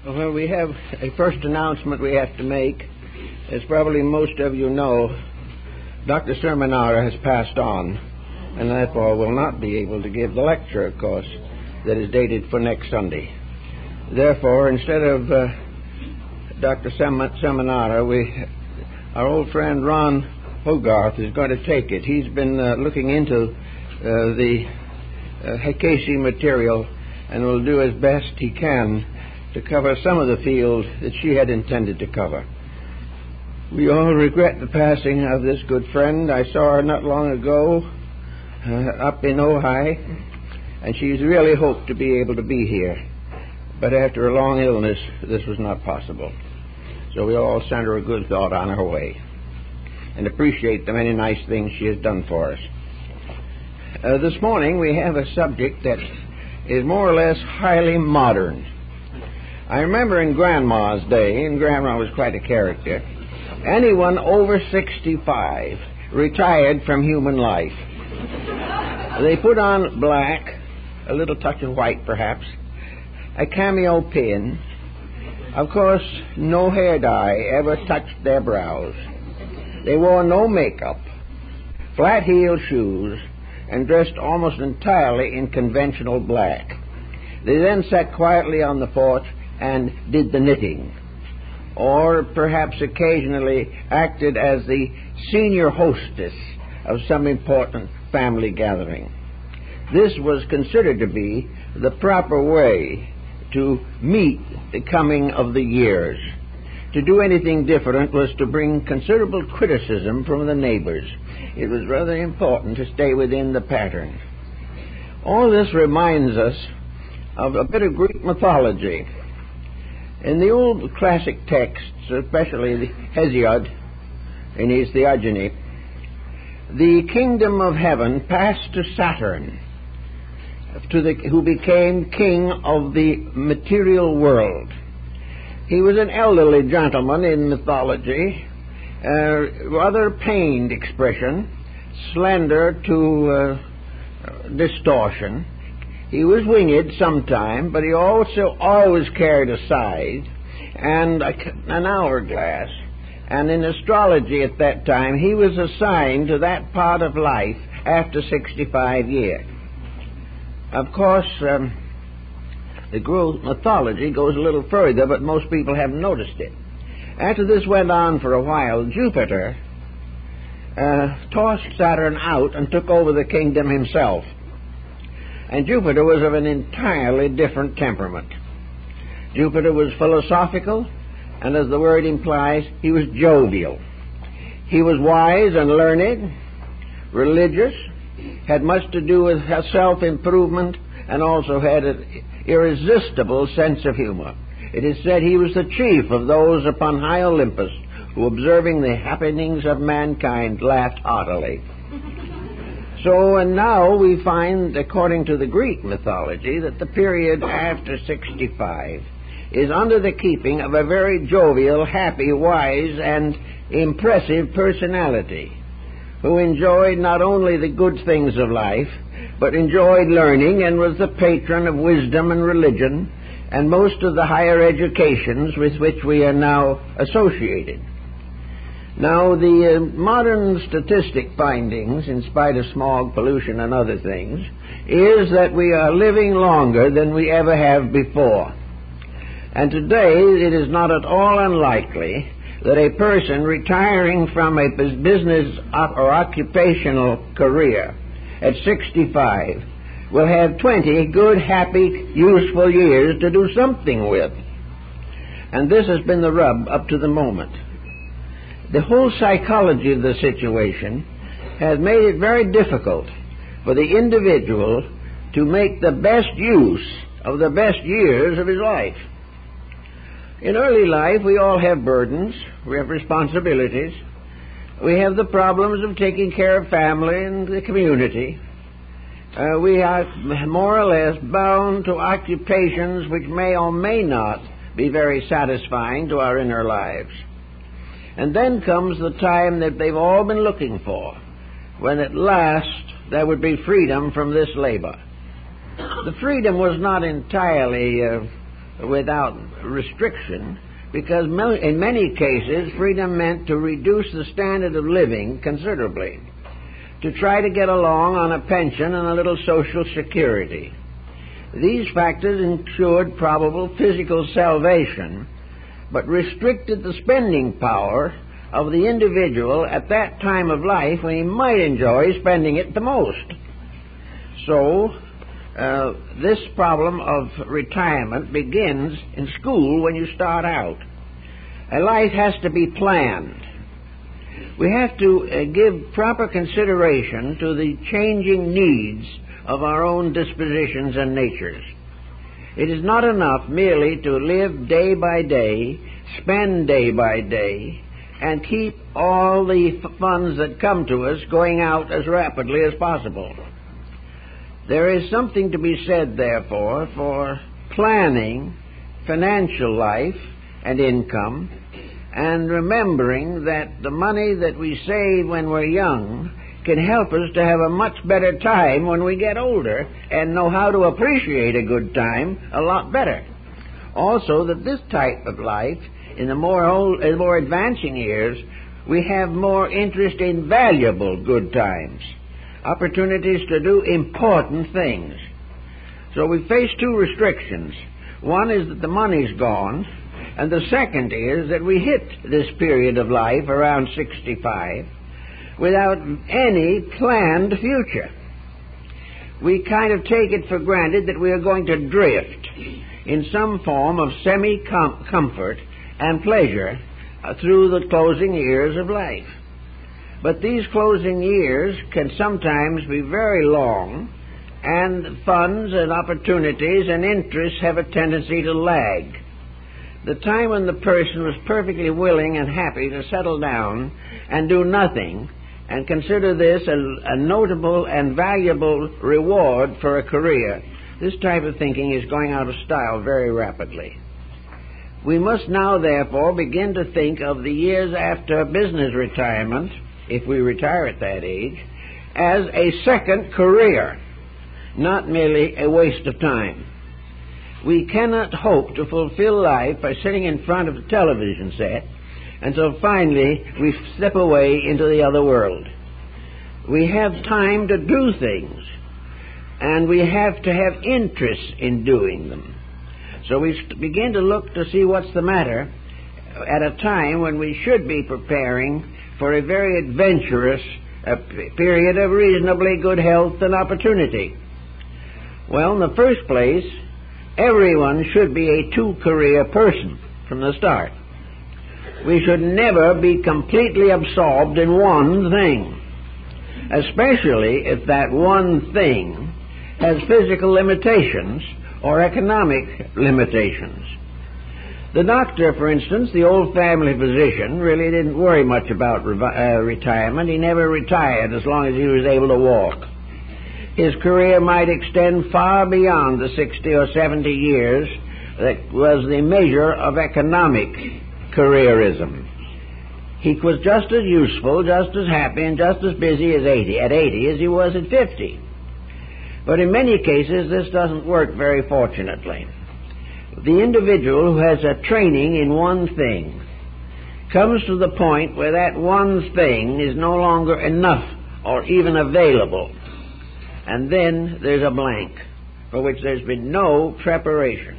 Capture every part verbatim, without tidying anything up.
Well, we have a first announcement we have to make. As probably most of you know, Doctor Sermonara has passed on, and therefore will not be able to give the lecture, of course, that is dated for next Sunday. Therefore, instead of uh, Doctor Sem- Sermonara, we, our old friend Ron Hogarth is going to take it. He's been uh, looking into uh, the uh, Heikesi material and will do as best he can to cover some of the field that she had intended to cover. We all regret the passing of this good friend. I saw her not long ago uh, up in Ojai, and she's really hoped to be able to be here. But after a long illness, this was not possible. So we all send her a good thought on her way and appreciate the many nice things she has done for us. Uh, this morning we have a subject that is more or less highly modern. I remember in Grandma's day, and Grandma was quite a character, anyone over sixty-five retired from human life. They put on black, a little touch of white perhaps, a cameo pin. Of course, no hair dye ever touched their brows. They wore no makeup, flat-heeled shoes, and dressed almost entirely in conventional black. They then sat quietly on the porch and did the knitting, or perhaps occasionally acted as the senior hostess of some important family gathering. This was considered to be the proper way to meet the coming of the years. To do anything different was to bring considerable criticism from the neighbors. It was rather important to stay within the pattern. All this reminds us of a bit of Greek mythology. In the old classic texts, especially the Hesiod in his Theogony, the kingdom of heaven passed to Saturn, to the, who became king of the material world. He was an elderly gentleman in mythology, uh, rather pained expression, slender to uh, distortion. He was winged sometime, but he also always carried a scythe and a, an hourglass. And in astrology at that time, he was assigned to that part of life after sixty-five years. Of course, um, the Greek mythology goes a little further, but most people haven't noticed it. After this went on for a while, Jupiter uh, tossed Saturn out and took over the kingdom himself. And Jupiter was of an entirely different temperament. Jupiter was philosophical, and as the word implies, he was jovial. He was wise and learned, religious, had much to do with self-improvement, and also had an irresistible sense of humor. It is said he was the chief of those upon high Olympus who, observing the happenings of mankind, laughed heartily. So, and now we find, according to the Greek mythology, that the period after sixty-five is under the keeping of a very jovial, happy, wise, and impressive personality who enjoyed not only the good things of life, but enjoyed learning and was the patron of wisdom and religion and most of the higher educations with which we are now associated. Now, the uh, modern statistic findings, in spite of smog, pollution, and other things, is that we are living longer than we ever have before. And today, it is not at all unlikely that a person retiring from a business or occupational career at sixty-five will have twenty good, happy, useful years to do something with. And this has been the rub up to the moment. The whole psychology of the situation has made it very difficult for the individual to make the best use of the best years of his life. In early life, we all have burdens, we have responsibilities, we have the problems of taking care of family and the community. Uh, we are more or less bound to occupations which may or may not be very satisfying to our inner lives. And then comes the time that they've all been looking for, when at last there would be freedom from this labor. The freedom was not entirely uh, without restriction, because in many cases freedom meant to reduce the standard of living considerably, to try to get along on a pension and a little social security. These factors ensured probable physical salvation, but restricted the spending power of the individual at that time of life when he might enjoy spending it the most. So, uh, this problem of retirement begins in school when you start out. A life has to be planned. We have to uh, give proper consideration to the changing needs of our own dispositions and natures. It is not enough merely to live day by day, spend day by day, and keep all the f- funds that come to us going out as rapidly as possible. There is something to be said, therefore, for planning financial life and income, and remembering that the money that we save when we're young can help us to have a much better time when we get older and know how to appreciate a good time a lot better. Also, that this type of life, in the more old, in more advancing years, we have more interest in valuable good times, opportunities to do important things. So we face two restrictions. One is that the money's gone, and the second is that we hit this period of life around sixty-five without any planned future. We kind of take it for granted that we are going to drift in some form of semi-comfort and pleasure uh, through the closing years of life. But these closing years can sometimes be very long, and funds and opportunities and interests have a tendency to lag. The time when the person was perfectly willing and happy to settle down and do nothing and consider this a, a notable and valuable reward for a career, this type of thinking is going out of style very rapidly. We must now, therefore, begin to think of the years after business retirement, if we retire at that age, as a second career, not merely a waste of time. We cannot hope to fulfill life by sitting in front of a television set until finally we slip away into the other world. We have time to do things, and we have to have interest in doing them. So we begin to look to see what's the matter at a time when we should be preparing for a very adventurous uh, period of reasonably good health and opportunity. Well, in the first place, everyone should be a two-career person from the start. We should never be completely absorbed in one thing, especially if that one thing has physical limitations or economic limitations. The doctor, for instance, the old family physician, really didn't worry much about revi- uh, retirement. He never retired as long as he was able to walk. His career might extend far beyond the sixty or seventy years that was the measure of economic careerism. He was just as useful, just as happy, and just as busy as eighty, at eighty as he was at fifty. But in many cases, this doesn't work very fortunately. The individual who has a training in one thing comes to the point where that one thing is no longer enough or even available. And then there's a blank for which there's been no preparation,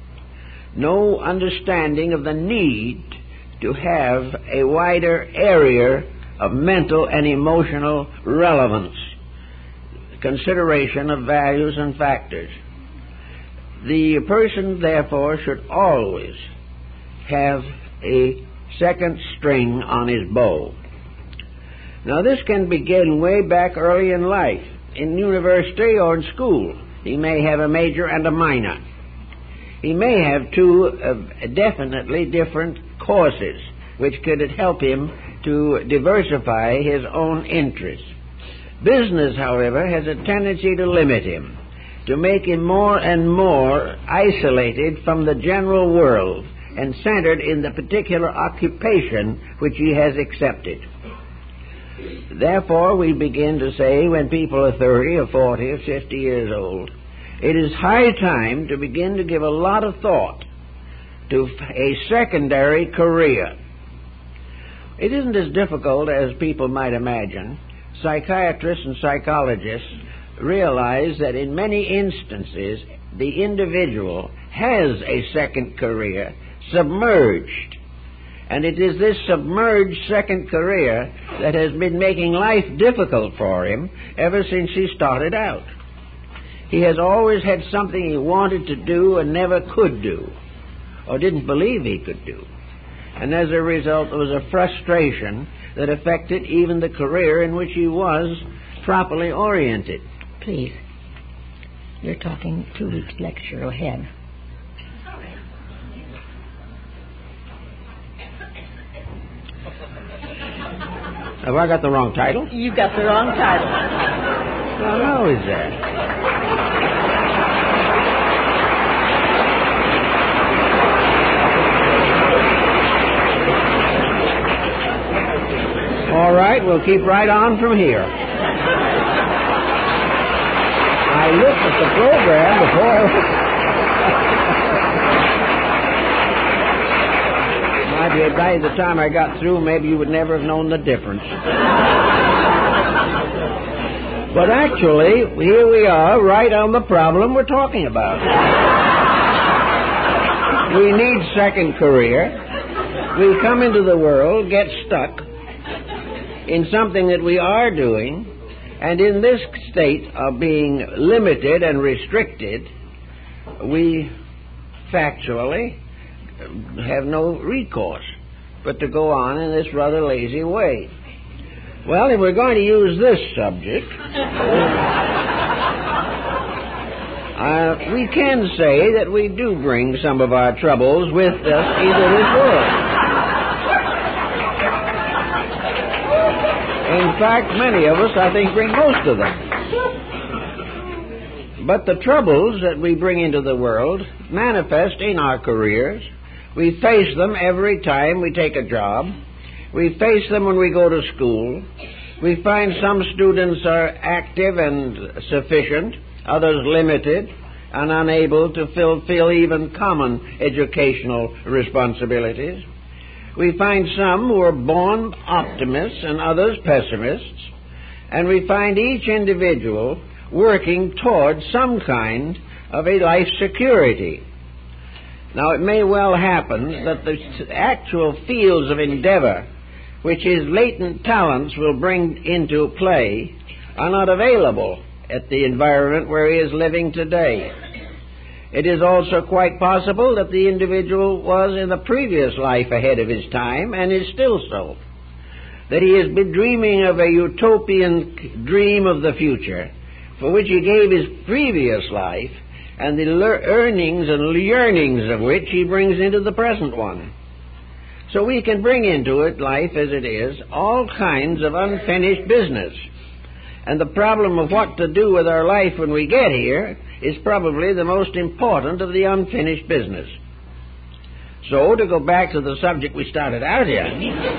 no understanding of the need to have a wider area of mental and emotional relevance, consideration of values and factors. The person, therefore, should always have a second string on his bow. Now, this can begin way back early in life, in university or in school. He may have a major and a minor. He may have two uh, definitely different courses, which could help him to diversify his own interests. Business, however, has a tendency to limit him, to make him more and more isolated from the general world and centered in the particular occupation which he has accepted. Therefore, we begin to say when people are thirty or forty or fifty years old, it is high time to begin to give a lot of thought to a secondary career. It isn't as difficult as people might imagine. Psychiatrists and psychologists realize that in many instances the individual has a second career submerged. And it is this submerged second career that has been making life difficult for him ever since he started out. He has always had something he wanted to do and never could do, or didn't believe he could do. And as a result, there was a frustration that affected even the career in which he was properly oriented. Please. You're talking two weeks lecture ahead. Have I got the wrong title? You got the wrong title. Well, how is that? All right, we'll keep right on from here. I looked at the program before. By the time I got through, maybe you would never have known the difference. But actually, here we are, right on the problem we're talking about. We need second career. We come into the world, get stuck in something that we are doing, and in this state of being limited and restricted, we factually have no recourse but to go on in this rather lazy way. Well, if we're going to use this subject, uh, we can say that we do bring some of our troubles with us into this world. In fact, many of us, I think, bring most of them. But the troubles that we bring into the world manifest in our careers. We face them every time we take a job. We face them when we go to school. We find some students are active and sufficient, others limited and unable to fulfill even common educational responsibilities. We find some who are born optimists and others pessimists, and we find each individual working toward some kind of a life security. Now, it may well happen that the actual fields of endeavor, which his latent talents will bring into play, are not available at the environment where he is living today. It is also quite possible that the individual was in the previous life ahead of his time and is still so. That he has been dreaming of a utopian dream of the future, for which he gave his previous life, and the earnings and yearnings of which he brings into the present one. So we can bring into it, life as it is, all kinds of unfinished business. And the problem of what to do with our life when we get here is probably the most important of the unfinished business. So, to go back to the subject we started out in,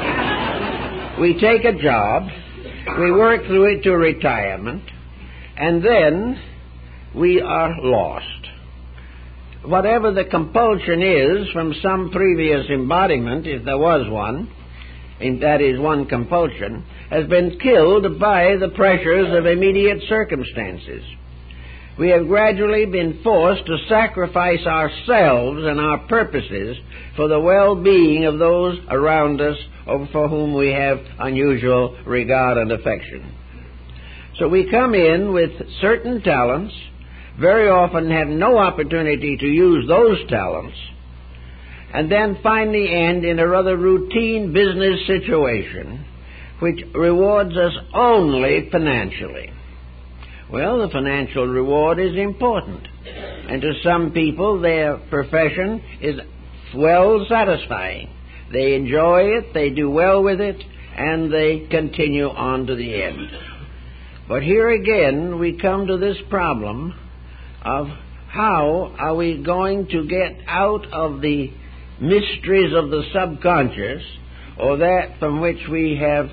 we take a job, we work through it to retirement, and then we are lost. Whatever the compulsion is from some previous embodiment, if there was one, and that is one compulsion, has been killed by the pressures of immediate circumstances. We have gradually been forced to sacrifice ourselves and our purposes for the well-being of those around us or for whom we have unusual regard and affection. So we come in with certain talents, very often have no opportunity to use those talents, and then find the end in a rather routine business situation which rewards us only financially. Well, the financial reward is important, and to some people their profession is well satisfying. They enjoy it, they do well with it, and they continue on to the end. But here again we come to this problem of how are we going to get out of the mysteries of the subconscious, or that from which we have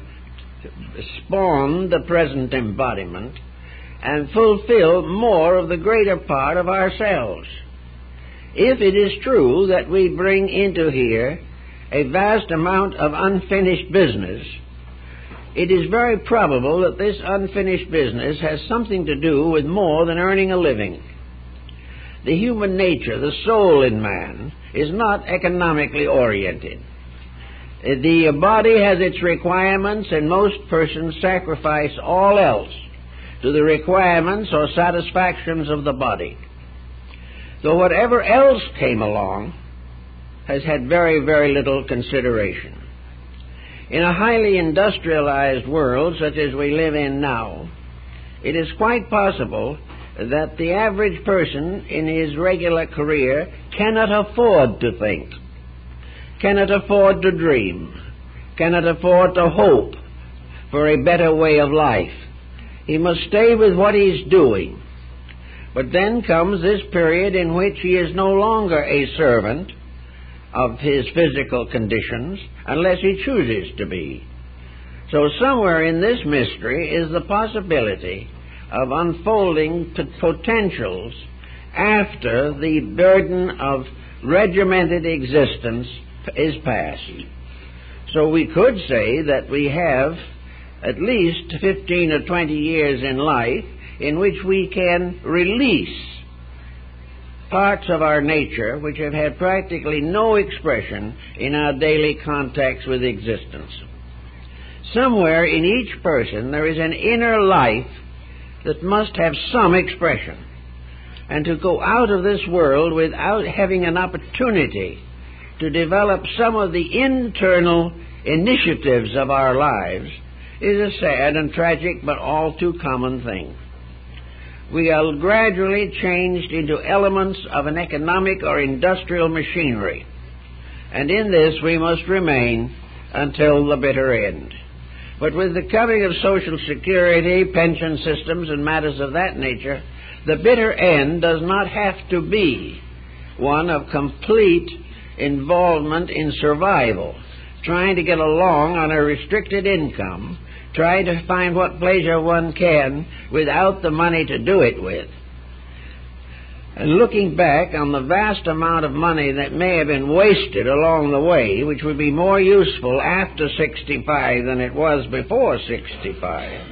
spawned the present embodiment, and fulfill more of the greater part of ourselves. if it is true that we bring into here a vast amount of unfinished business, it is very probable that this unfinished business has something to do with more than earning a living. The human nature, the soul in man, is not economically oriented. The body has its requirements, and most persons sacrifice all else to the requirements or satisfactions of the body. So whatever else came along has had very, very little consideration. In a highly industrialized world such as we live in now, it is quite possible that the average person in his regular career cannot afford to think, cannot afford to dream, cannot afford to hope for a better way of life. He must stay with what he's doing. But then comes this period in which he is no longer a servant of his physical conditions unless he chooses to be. So somewhere in this mystery is the possibility of unfolding p- potentials after the burden of regimented existence is past. So we could say that we have at least fifteen or twenty years in life in which we can release parts of our nature which have had practically no expression in our daily contacts with existence. Somewhere in each person there is an inner life that must have some expression. And to go out of this world without having an opportunity to develop some of the internal initiatives of our lives is a sad and tragic but all too common thing. We are gradually changed into elements of an economic or industrial machinery, and in this we must remain until the bitter end. But with the coming of Social Security, pension systems, and matters of that nature, the bitter end does not have to be one of complete involvement in survival, trying to get along on a restricted income, trying to find what pleasure one can without the money to do it with. And looking back on the vast amount of money that may have been wasted along the way, which would be more useful after sixty-five than it was before sixty-five,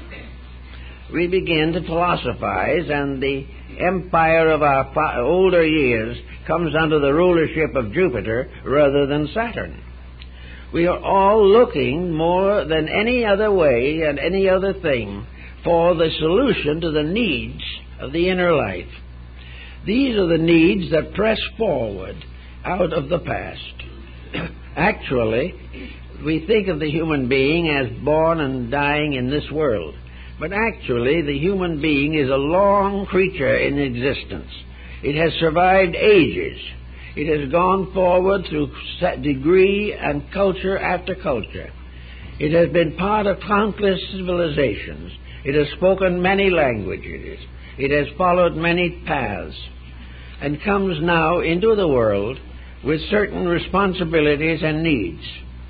we begin to philosophize, and the empire of our older years comes under the rulership of Jupiter rather than Saturn. We are all looking more than any other way and any other thing for the solution to the needs of the inner life. These are the needs that press forward out of the past. Actually, we think of the human being as born and dying in this world. But actually, the human being is a long creature in existence. It has survived ages. It has gone forward through degree and culture after culture. It has been part of countless civilizations. It has spoken many languages. It has followed many paths, and comes now into the world with certain responsibilities and needs.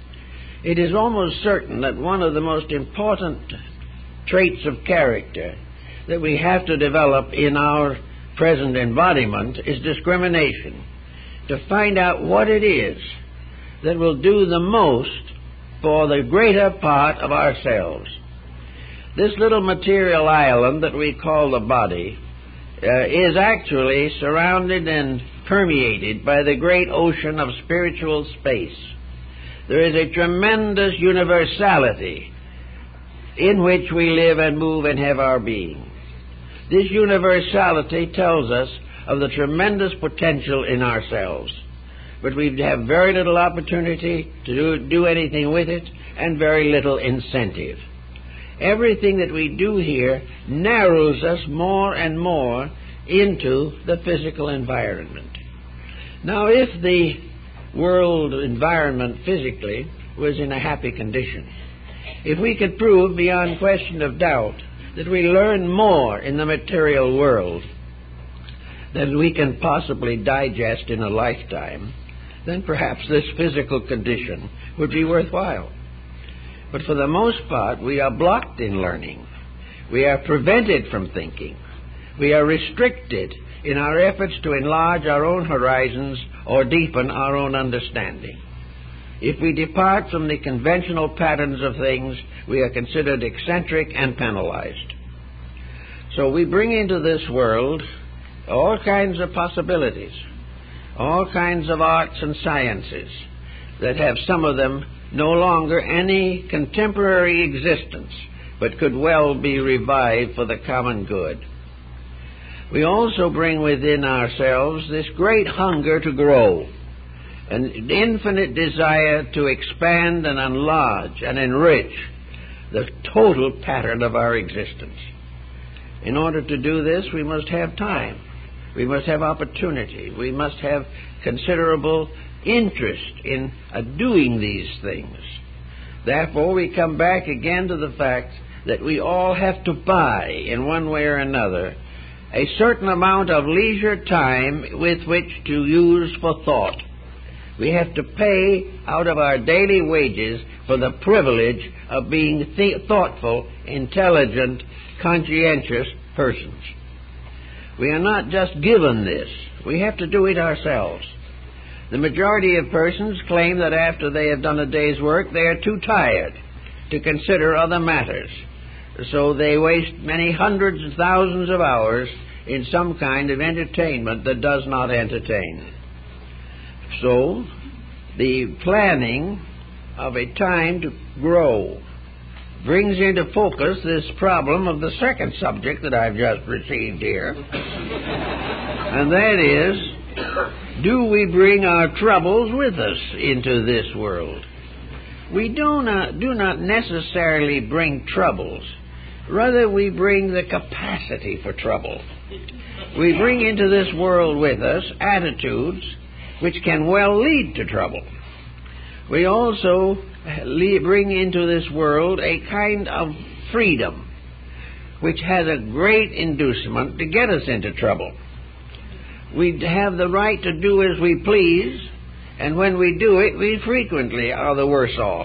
It is almost certain that one of the most important traits of character that we have to develop in our present embodiment is discrimination, to find out what it is that will do the most for the greater part of ourselves. This little material island that we call the body uh, is actually surrounded and permeated by the great ocean of spiritual space. There is a tremendous universality in which we live and move and have our being. This universality tells us of the tremendous potential in ourselves, but we have very little opportunity to do, do anything with it, and very little incentive. Everything that we do here narrows us more and more into the physical environment. Now, if the world environment physically was in a happy condition, if we could prove beyond question of doubt that we learn more in the material world than we can possibly digest in a lifetime, then perhaps this physical condition would be worthwhile. But for the most part, we are blocked in learning. We are prevented from thinking. We are restricted in our efforts to enlarge our own horizons or deepen our own understanding. If we depart from the conventional patterns of things, we are considered eccentric and penalized. So we bring into this world all kinds of possibilities, all kinds of arts and sciences that have some of them no longer any contemporary existence, but could well be revived for the common good. We also bring within ourselves this great hunger to grow, an infinite desire to expand and enlarge and enrich the total pattern of our existence. In order to do this, we must have time. We must have opportunity. We must have considerable interest in uh, doing these things. Therefore, we come back again to the fact that we all have to buy, in one way or another, a certain amount of leisure time with which to use for thought. We have to pay out of our daily wages for the privilege of being th- thoughtful, intelligent, conscientious persons. We are not just given this. We have to do it ourselves. The majority of persons claim that after they have done a day's work, they are too tired to consider other matters. So they waste many hundreds of thousands of hours in some kind of entertainment that does not entertain. So, the planning of a time to grow brings into focus this problem of the second subject that I've just received here. And that is, do we bring our troubles with us into this world? We do not, do not necessarily bring troubles. Rather, we bring the capacity for trouble. We bring into this world with us attitudes which can well lead to trouble. We also bring into this world a kind of freedom which has a great inducement to get us into trouble. We have the right to do as we please, and when we do it, we frequently are the worse off.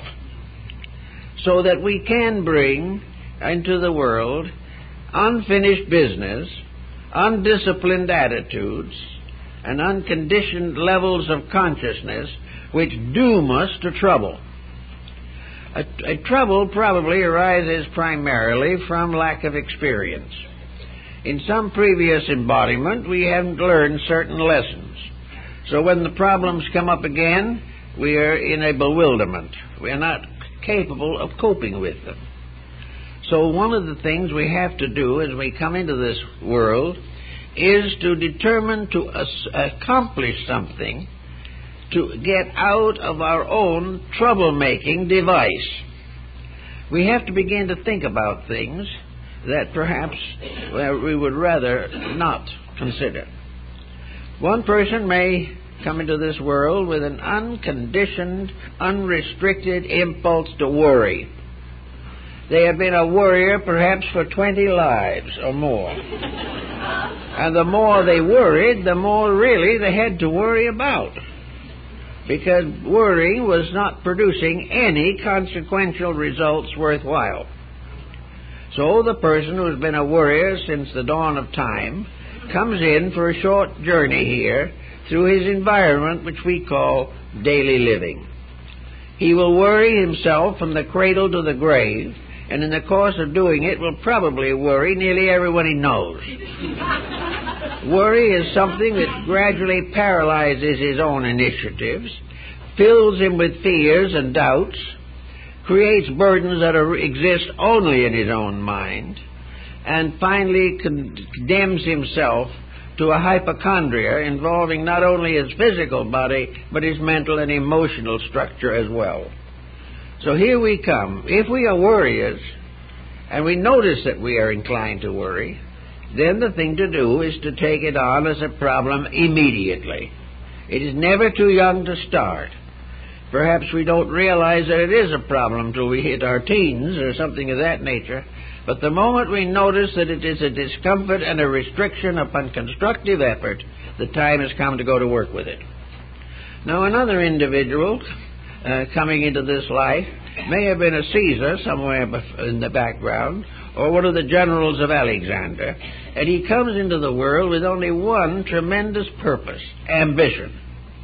So that we can bring into the world unfinished business, undisciplined attitudes, and unconditioned levels of consciousness which doom us to trouble. A, a trouble probably arises primarily from lack of experience. In some previous embodiment, we haven't learned certain lessons. So when the problems come up again, we are in a bewilderment. We are not capable of coping with them. So one of the things we have to do as we come into this world is to determine to as- accomplish something to get out of our own troublemaking device. We have to begin to think about things that perhaps well, we would rather not consider. One person may come into this world with an unconditioned, unrestricted impulse to worry. They have been a worrier perhaps for twenty lives or more. And the more they worried, the more really they had to worry about. Because worrying was not producing any consequential results worthwhile. So the person who's been a worrier since the dawn of time comes in for a short journey here through his environment, which we call daily living. He will worry himself from the cradle to the grave, and in the course of doing it will probably worry nearly everyone he knows. Worry is something that gradually paralyzes his own initiatives, fills him with fears and doubts, creates burdens that are, exist only in his own mind, and finally condemns himself to a hypochondria involving not only his physical body, but his mental and emotional structure as well. So here we come. If we are worriers, and we notice that we are inclined to worry, then the thing to do is to take it on as a problem immediately. It is never too young to start. Perhaps we don't realize that it is a problem till we hit our teens or something of that nature, but the moment we notice that it is a discomfort and a restriction upon constructive effort, the time has come to go to work with it. Now, another individual uh, coming into this life may have been a Caesar somewhere in the background, or one of the generals of Alexander, and he comes into the world with only one tremendous purpose, ambition.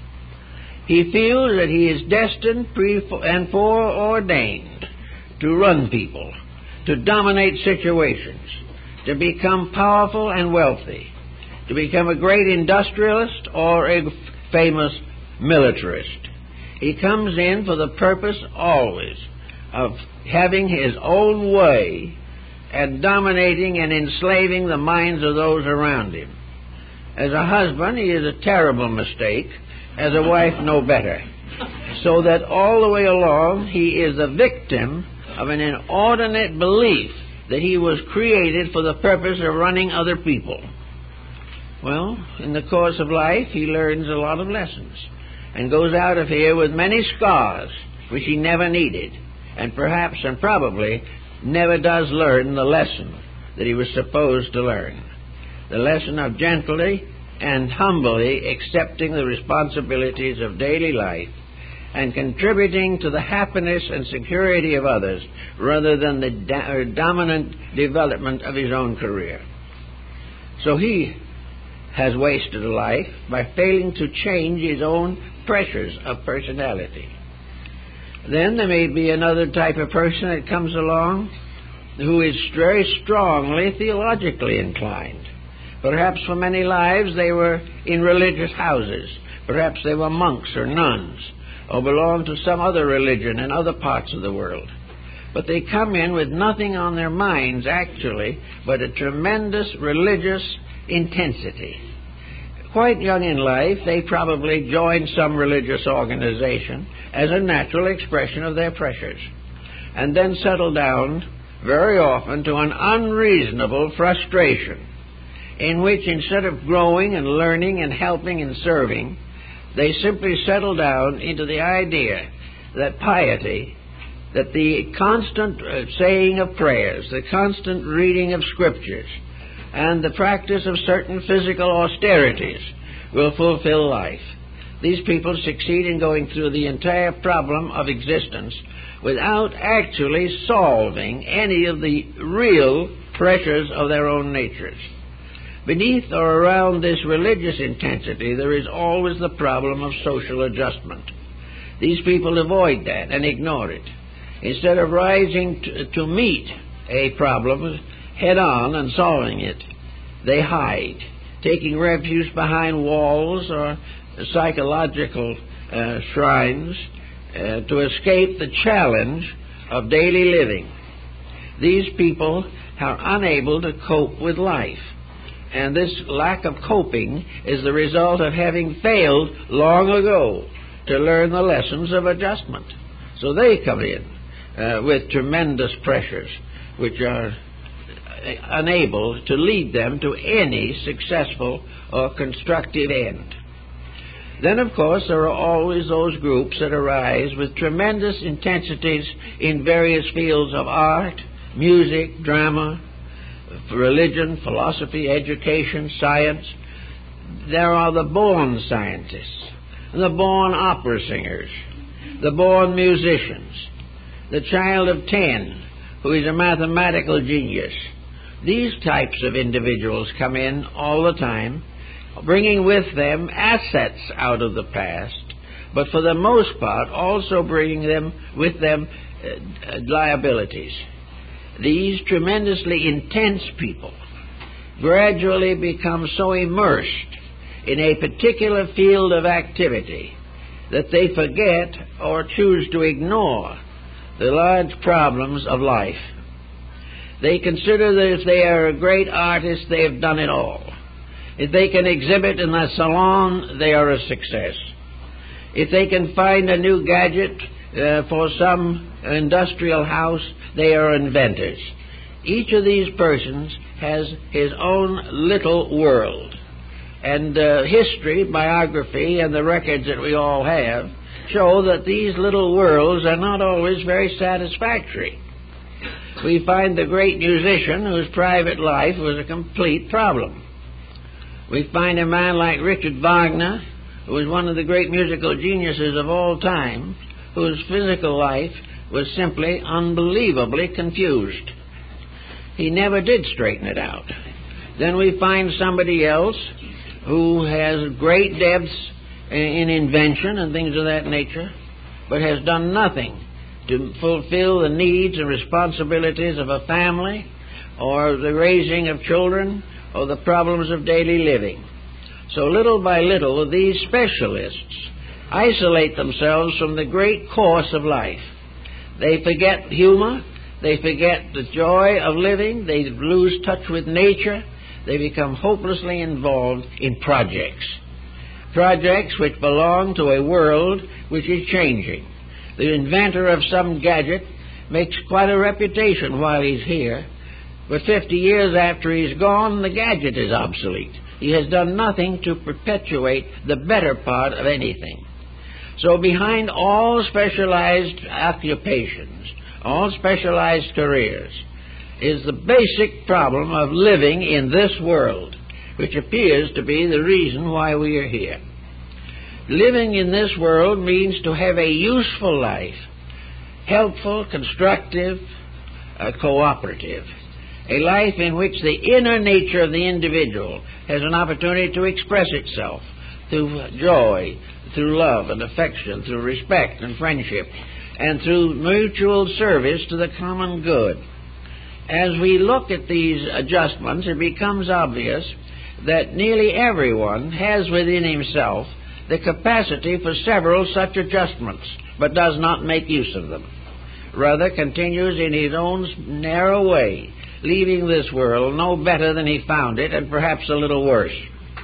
He feels that he is destined pre- and foreordained to run people, to dominate situations, to become powerful and wealthy, to become a great industrialist or a famous militarist. He comes in for the purpose always of having his own way and dominating and enslaving the minds of those around him. As a husband, he is a terrible mistake. As a wife, no better. So that all the way along, he is a victim of an inordinate belief that he was created for the purpose of running other people. Well, in the course of life, he learns a lot of lessons and goes out of here with many scars which he never needed, and perhaps and probably never does learn the lesson that he was supposed to learn, the lesson of gently and humbly accepting the responsibilities of daily life and contributing to the happiness and security of others rather than the do- dominant development of his own career. So he has wasted a life by failing to change his own pressures of personality. Then there may be another type of person that comes along who is very strongly theologically inclined. Perhaps for many lives they were in religious houses. Perhaps they were monks or nuns or belonged to some other religion in other parts of the world. But they come in with nothing on their minds, actually, but a tremendous religious intensity. Quite young in life, they probably joined some religious organization as a natural expression of their pressures, and then settle down very often to an unreasonable frustration in which, instead of growing and learning and helping and serving, they simply settle down into the idea that piety, that the constant uh, saying of prayers, the constant reading of scriptures, and the practice of certain physical austerities will fulfill life. These people succeed in going through the entire problem of existence without actually solving any of the real pressures of their own natures. Beneath or around this religious intensity, there is always the problem of social adjustment. These people avoid that and ignore it. Instead of rising to, to meet a problem head-on and solving it, they hide, taking refuge behind walls or psychological uh, shrines uh, to escape the challenge of daily living. These people are unable to cope with life. And this lack of coping is the result of having failed long ago to learn the lessons of adjustment. So they come in uh, with tremendous pressures which are unable to lead them to any successful or constructive end. Then, of course, there are always those groups that arise with tremendous intensities in various fields of art, music, drama, religion, philosophy, education, science. There are the born scientists, the born opera singers, the born musicians, the child of ten who is a mathematical genius. These types of individuals come in all the time, bringing with them assets out of the past, but for the most part also bringing them with them uh, liabilities. These tremendously intense people gradually become so immersed in a particular field of activity that they forget or choose to ignore the large problems of life. They consider that if they are a great artist, they have done it all. If they can exhibit in a salon, they are a success. If they can find a new gadget uh, for some industrial house, they are inventors. Each of these persons has his own little world. And uh, history, biography, and the records that we all have show that these little worlds are not always very satisfactory. We find the great musician whose private life was a complete problem. We find a man like Richard Wagner, who was one of the great musical geniuses of all time, whose physical life was simply unbelievably confused. he never did straighten it out. Then we find somebody else who has great depths in invention and things of that nature, but has done nothing to fulfill the needs and responsibilities of a family or the raising of children or the problems of daily living. So little by little, these specialists isolate themselves from the great course of life. They forget humor, they forget the joy of living, they lose touch with nature, they become hopelessly involved in projects. Projects which belong to a world which is changing. The inventor of some gadget makes quite a reputation while he's here, but fifty years after he's gone, the gadget is obsolete. He has done nothing to perpetuate the better part of anything. So behind all specialized occupations, all specialized careers, is the basic problem of living in this world, which appears to be the reason why we are here. Living in this world means to have a useful life, helpful, constructive, uh, cooperative, a life in which the inner nature of the individual has an opportunity to express itself through joy, through love and affection, through respect and friendship, and through mutual service to the common good. As we look at these adjustments, it becomes obvious that nearly everyone has within himself the capacity for several such adjustments, but does not make use of them. Rather continues in his own narrow way, leaving this world no better than he found it, and perhaps a little worse.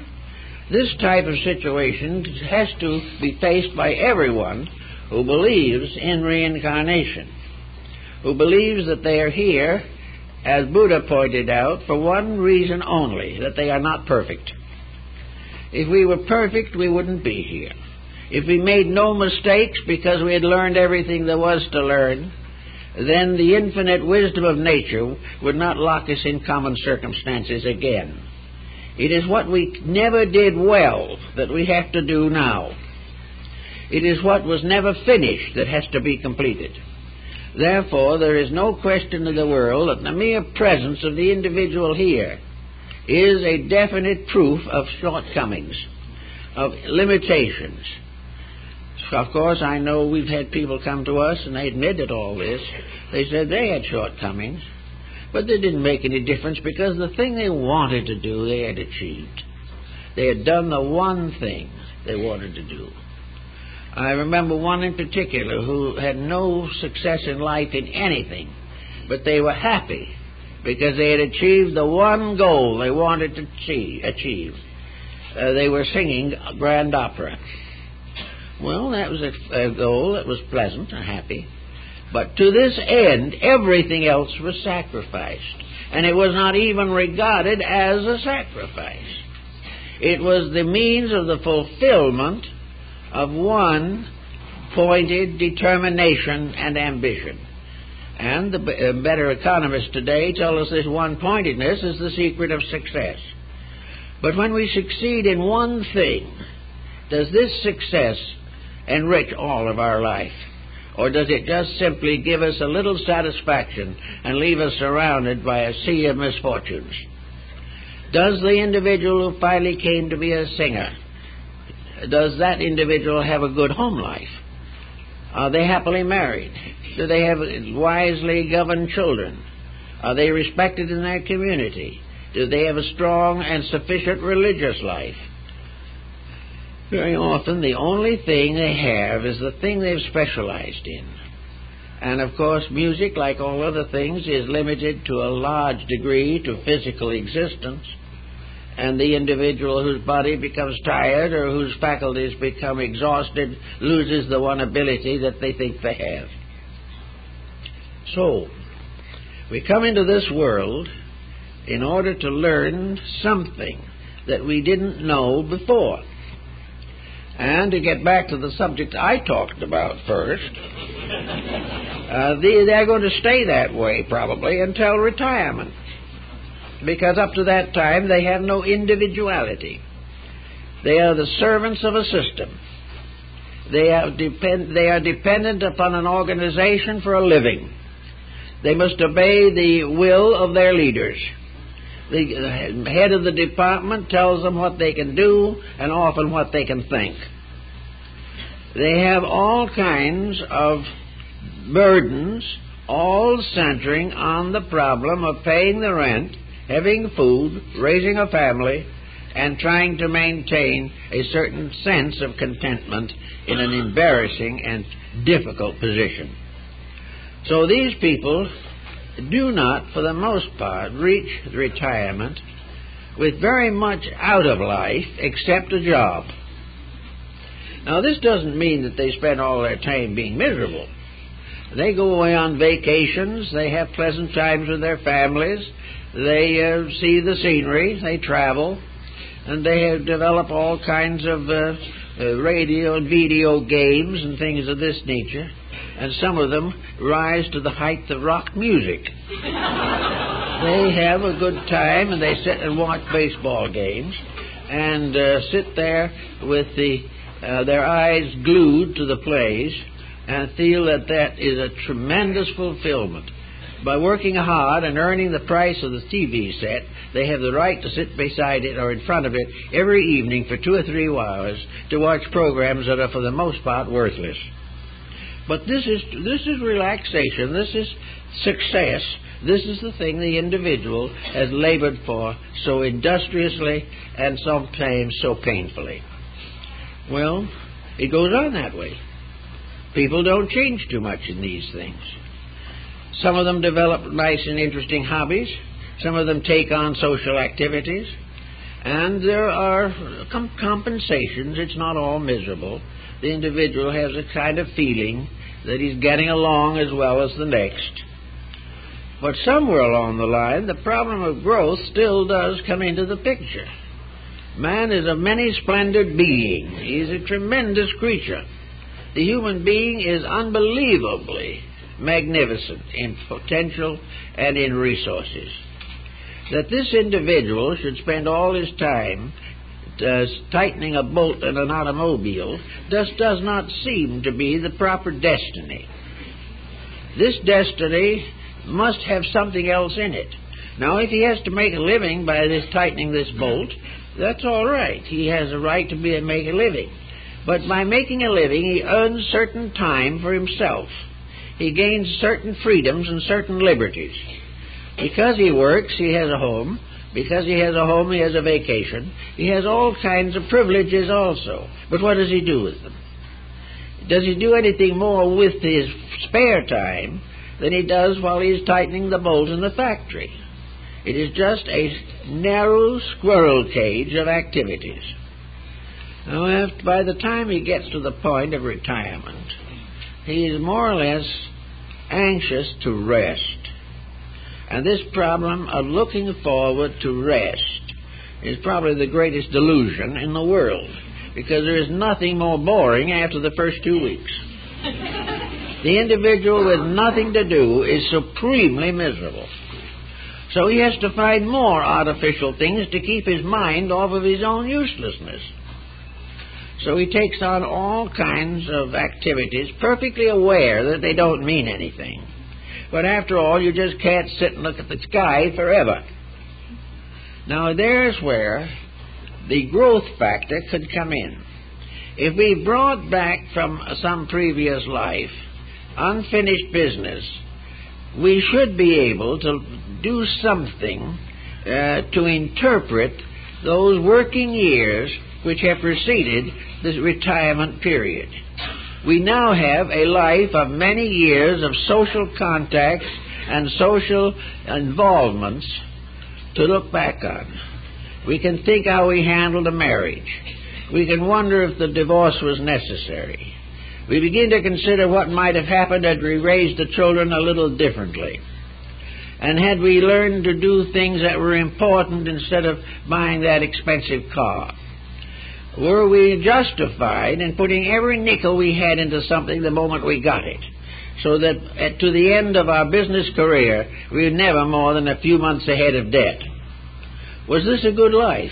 This type of situation has to be faced by everyone who believes in reincarnation, who believes that they are here, as Buddha pointed out, for one reason only, that they are not perfect. If we were perfect, we wouldn't be here. If we made no mistakes because we had learned everything there was to learn, then the infinite wisdom of nature would not lock us in common circumstances again. It is what we never did well that we have to do now. It is what was never finished that has to be completed. Therefore, there is no question in the world that the mere presence of the individual here is a definite proof of shortcomings, of limitations. Of course, I know we've had people come to us and they admitted all this. They said they had shortcomings, but they didn't make any difference because the thing they wanted to do, they had achieved. They had done the one thing they wanted to do. I remember one in particular who had no success in life in anything, but they were happy because they had achieved the one goal they wanted to achieve. Uh, they were singing a grand opera. Well, that was a, a goal that was pleasant and happy. But to this end, everything else was sacrificed. And it was not even regarded as a sacrifice. It was the means of the fulfillment of one pointed determination and ambition. And the uh, better economists today tell us this one-pointedness is the secret of success. But when we succeed in one thing, does this success enrich all of our life? Or does it just simply give us a little satisfaction and leave us surrounded by a sea of misfortunes? Does the individual who finally came to be a singer, does that individual have a good home life? Are they happily married? Do they have wisely governed children? Are they respected in their community? Do they have a strong and sufficient religious life? Very often the only thing they have is the thing they've specialized in. And of course music, like all other things, is limited to a large degree to physical existence. And the individual whose body becomes tired or whose faculties become exhausted loses the one ability that they think they have. So, we come into this world in order to learn something that we didn't know before. And to get back to the subject I talked about first, uh, they, they're going to stay that way probably until retirement. Because up to that time they have no individuality. They are the servants of a system. They are, depend, they are dependent upon an organization for a living. They must obey the will of their leaders. The head of the department tells them what they can do and often what they can think. They have all kinds of burdens, all centering on the problem of paying the rent, having food, raising a family, and trying to maintain a certain sense of contentment in an embarrassing and difficult position. So these people do not, for the most part, reach retirement with very much out of life except a job. Now, this doesn't mean that they spend all their time being miserable. They go away on vacations, they have pleasant times with their families, they uh, see the scenery, they travel, and they have developed all kinds of uh, uh, radio and video games and things of this nature. And some of them rise to the height of rock music. They have a good time, and they sit and watch baseball games, and uh, sit there with the uh, their eyes glued to the plays, and feel that that is a tremendous fulfillment. By working hard and earning the price of the T V set, they have the right to sit beside it or in front of it every evening for two or three hours to watch programs that are for the most part worthless. But this is this is relaxation, this is success, this is the thing the individual has labored for so industriously and sometimes so painfully. Well, it goes on that way. People don't change too much in these things. Some of them develop nice and interesting hobbies. Some of them take on social activities. And there are com- compensations. It's not all miserable. The individual has a kind of feeling that he's getting along as well as the next. But somewhere along the line, the problem of growth still does come into the picture. Man is a many-splendid being. He's a tremendous creature. The human being is unbelievably magnificent in potential and in resources. That this individual should spend all his time uh, tightening a bolt in an automobile just does not seem to be the proper destiny. This destiny must have something else in it. Now, if he has to make a living by this tightening this bolt, that's all right. He has a right to be make a living. But by making a living, he earns certain time for himself. He gains certain freedoms and certain liberties. Because he works, he has a home. Because he has a home, he has a vacation. He has all kinds of privileges also. But what does he do with them? Does he do anything more with his spare time than he does while he's tightening the bolt in the factory? It is just a narrow squirrel cage of activities. Now, after, by the time he gets to the point of retirement, he is more or less anxious to rest. And this problem of looking forward to rest is probably the greatest delusion in the world, because there is nothing more boring after the first two weeks. The individual with nothing to do is supremely miserable. So he has to find more artificial things to keep his mind off of his own uselessness. So he takes on all kinds of activities, perfectly aware that they don't mean anything. But after all, you just can't sit and look at the sky forever. Now, there's where the growth factor could come in. If we brought back from some previous life unfinished business, we should be able to do something uh, to interpret those working years which have preceded this retirement period. We now have a life of many years of social contacts and social involvements to look back on. We can think how we handled a marriage. We can wonder if the divorce was necessary. We begin to consider what might have happened had we raised the children a little differently. And had we learned to do things that were important instead of buying that expensive car. Were we justified in putting every nickel we had into something the moment we got it, so that at, to the end of our business career, we were never more than a few months ahead of debt? Was this a good life?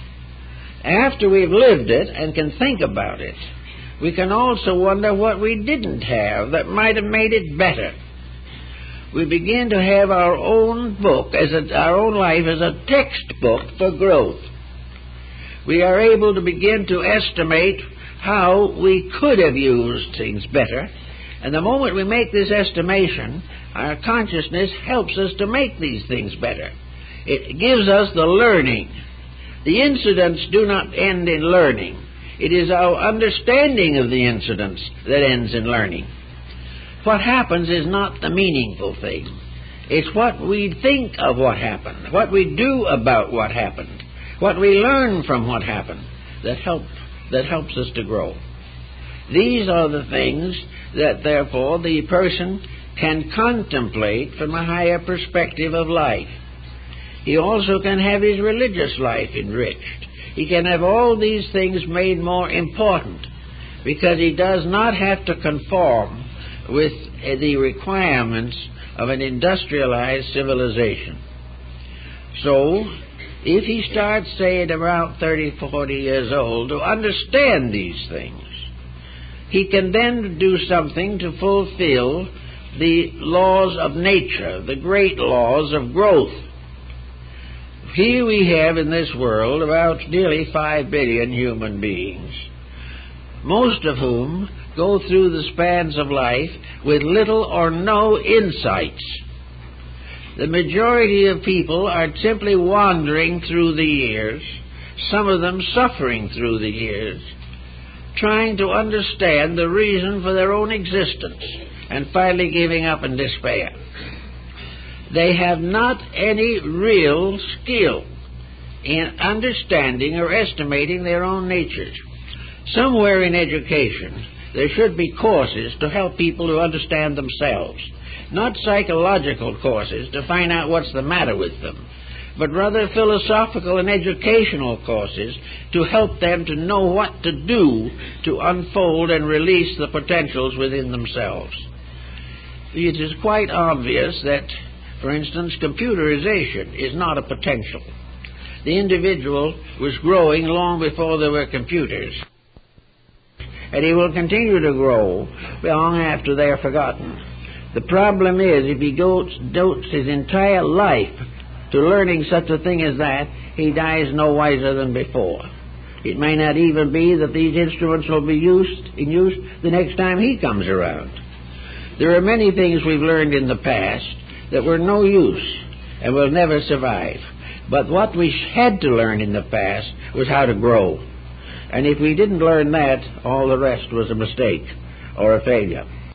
After we've lived it and can think about it, we can also wonder what we didn't have that might have made it better. we begin to have our own book, as a, our own life as a textbook for growth. We are able to begin to estimate how we could have used things better, and the moment we make this estimation, our consciousness helps us to make these things better. It gives us the learning. The incidents do not end in learning. It is our understanding of the incidents that ends in learning. What happens is not the meaningful thing. It's what we think of what happened, what we do about what happened, what we learn from what happened that help, that helps us to grow. These are the things that, therefore, the person can contemplate from a higher perspective of life. He also can have his religious life enriched. He can have all these things made more important because he does not have to conform with the requirements of an industrialized civilization. So, if he starts, say, at around thirty, forty years old, to understand these things, he can then do something to fulfill the laws of nature, the great laws of growth. Here we have in this world about nearly five billion human beings, most of whom go through the spans of life with little or no insights. The majority of people are simply wandering through the years, some of them suffering through the years, trying to understand the reason for their own existence, and finally giving up in despair. They have not any real skill in understanding or estimating their own natures. Somewhere in education, there should be courses to help people to understand themselves, not psychological courses to find out what's the matter with them, but rather philosophical and educational courses to help them to know what to do to unfold and release the potentials within themselves. It is quite obvious that, for instance, computerization is not a potential. The individual was growing long before there were computers, and he will continue to grow long after they are forgotten. The problem is, if he devotes his entire life to learning such a thing as that, he dies no wiser than before. It may not even be that these instruments will be used in use the next time he comes around. There are many things we've learned in the past that were no use and will never survive. But what we had to learn in the past was how to grow. And if we didn't learn that, all the rest was a mistake or a failure.